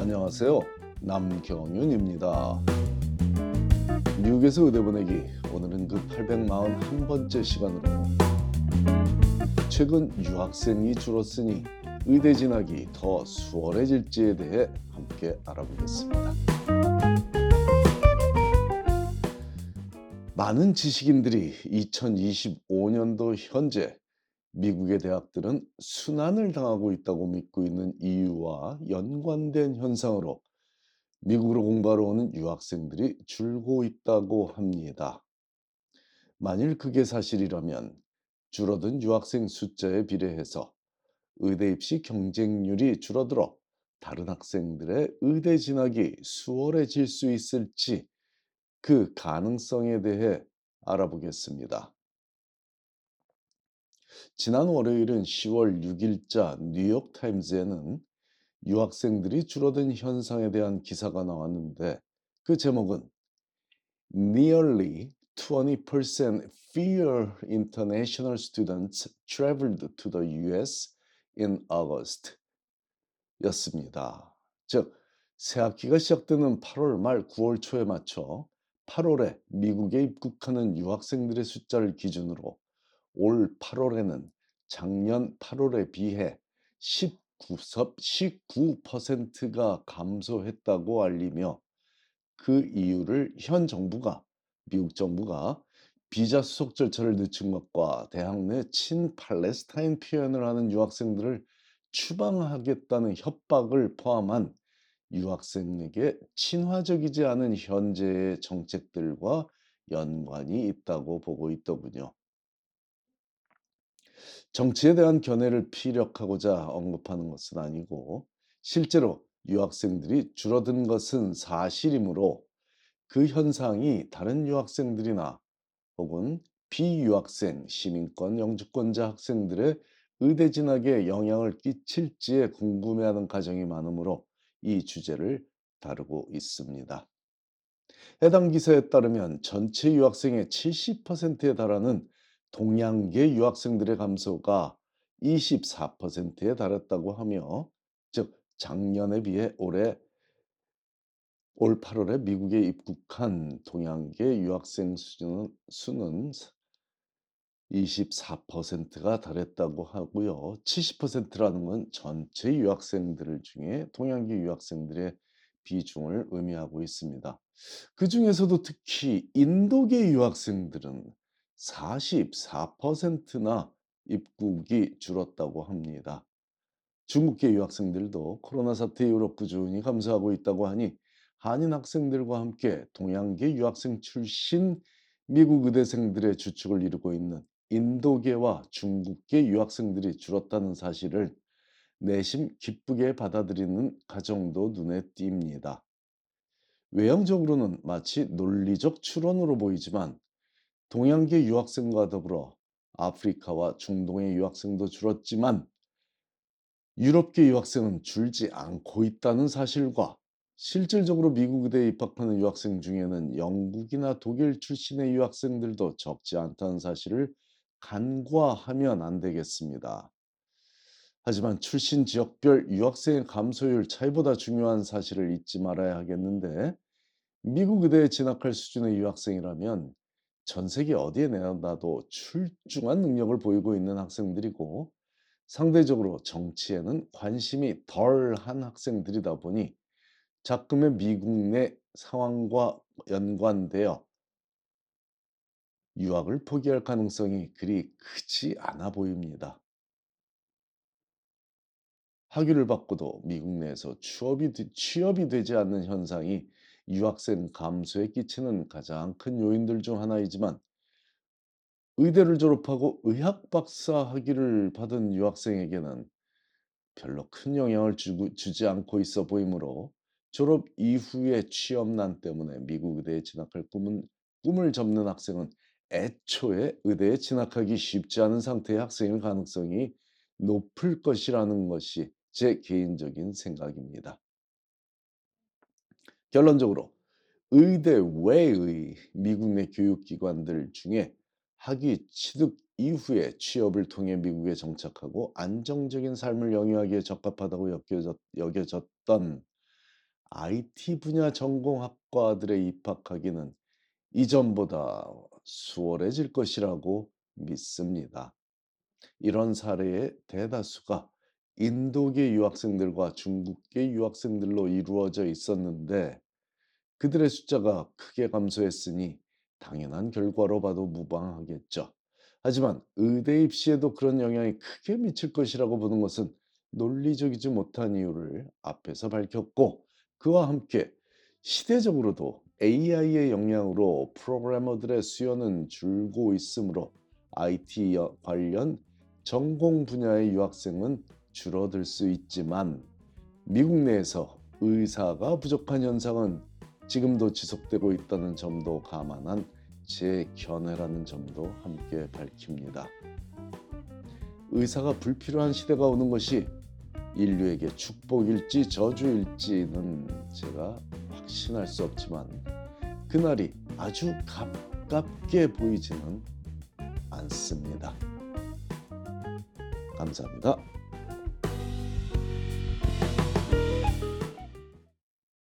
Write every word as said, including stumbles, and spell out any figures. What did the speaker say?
안녕하세요. 남경윤입니다. 미국에서 의대 보내기. 오늘은 그 팔백사십일 번째 시간으로 최근 유학생이 줄었으니 의대 진학이 더 수월해질지에 대해 함께 알아보겠습니다. 많은 지식인들이 이천이십오 년도 현재 미국의 대학들은 순환을 당하고 있다고 믿고 있는 이유와 연관된 현상으로 미국으로 공부하러 오는 유학생들이 줄고 있다고 합니다. 만일 그게 사실이라면 줄어든 유학생 숫자에 비례해서 의대 입시 경쟁률이 줄어들어 다른 학생들의 의대 진학이 수월해질 수 있을지 그 가능성에 대해 알아보겠습니다. 지난 월요일은 시월 육 일자 뉴욕타임즈에는 유학생들이 줄어든 현상에 대한 기사가 나왔는데 그 제목은 Nearly twenty percent fewer international students traveled to the U S in August 였습니다. 즉, 새학기가 시작되는 팔월 말 구월 초에 맞춰 팔월에 미국에 입국하는 유학생들의 숫자를 기준으로 올 팔월에는 작년 팔월에 비해 십구 퍼센트가 감소했다고 알리며 그 이유를 현 정부가 미국 정부가 비자 수속 절차를 늦춘 것과 대학 내 친팔레스타인 표현을 하는 유학생들을 추방하겠다는 협박을 포함한 유학생에게 친화적이지 않은 현재의 정책들과 연관이 있다고 보고 있더군요. 정치에 대한 견해를 피력하고자 언급하는 것은 아니고 실제로 유학생들이 줄어든 것은 사실이므로 그 현상이 다른 유학생들이나 혹은 비유학생, 시민권, 영주권자 학생들의 의대 진학에 영향을 끼칠지에 궁금해하는 가정이 많으므로 이 주제를 다루고 있습니다. 해당 기사에 따르면 전체 유학생의 칠십 퍼센트에 달하는 동양계 유학생들의 감소가 이십사 퍼센트에 달했다고 하며, 즉 작년에 비해 올해 올 팔월에 미국에 입국한 동양계 유학생 수는, 수는 이십사 퍼센트가 달했다고 하고요. 칠십 퍼센트라는 건 전체 유학생들 중에 동양계 유학생들의 비중을 의미하고 있습니다. 그중에서도 특히 인도계 유학생들은 사십사 퍼센트나 입국이 줄었다고 합니다. 중국계 유학생들도 코로나 사태 이후로 꾸준히 감소하고 있다고 하니 한인 학생들과 함께 동양계 유학생 출신 미국 의대생들의 주축을 이루고 있는 인도계와 중국계 유학생들이 줄었다는 사실을 내심 기쁘게 받아들이는 가정도 눈에 띕니다. 외형적으로는 마치 논리적 추론으로 보이지만 동양계 유학생과 더불어 아프리카와 중동의 유학생도 줄었지만 유럽계 유학생은 줄지 않고 있다는 사실과 실질적으로 미국 의대에 입학하는 유학생 중에는 영국이나 독일 출신의 유학생들도 적지 않다는 사실을 간과하면 안 되겠습니다. 하지만 출신 지역별 유학생의 감소율 차이보다 중요한 사실을 잊지 말아야 하겠는데 미국 의대에 진학할 수준의 유학생이라면 전 세계 어디에 내놔도 출중한 능력을 보이고 있는 학생들이고 상대적으로 정치에는 관심이 덜한 학생들이다 보니 작금의 미국 내 상황과 연관되어 유학을 포기할 가능성이 그리 크지 않아 보입니다. 학위를 받고도 미국 내에서 취업이, 되- 취업이 되지 않는 현상이 유학생 감소에 끼치는 가장 큰 요인들 중 하나이지만 의대를 졸업하고 의학 박사 학위를 받은 유학생에게는 별로 큰 영향을 주고, 주지 않고 있어 보이므로 졸업 이후의 취업난 때문에 미국 의대에 진학할 꿈은, 꿈을 접는 학생은 애초에 의대에 진학하기 쉽지 않은 상태의 학생일 가능성이 높을 것이라는 것이 제 개인적인 생각입니다. 결론적으로 의대 외의 미국 내 교육기관들 중에 학위 취득 이후에 취업을 통해 미국에 정착하고 안정적인 삶을 영위하기에 적합하다고 여겨졌, 여겨졌던 아이티 분야 전공학과들에 입학하기는 이전보다 수월해질 것이라고 믿습니다. 이런 사례의 대다수가 인도계 유학생들과 중국계 유학생들로 이루어져 있었는데 그들의 숫자가 크게 감소했으니 당연한 결과로 봐도 무방하겠죠. 하지만 의대 입시에도 그런 영향이 크게 미칠 것이라고 보는 것은 논리적이지 못한 이유를 앞에서 밝혔고, 그와 함께 시대적으로도 에이아이의 영향으로 프로그래머들의 수요는 줄고 있으므로 아이티 여- 관련 전공 분야의 유학생은 줄어들 수 있지만 미국 내에서 의사가 부족한 현상은 지금도 지속되고 있다는 점도 감안한 제 견해라는 점도 함께 밝힙니다. 의사가 불필요한 시대가 오는 것이 인류에게 축복일지 저주일지는 제가 확신할 수 없지만 그날이 아주 가깝게 보이지는 않습니다. 감사합니다.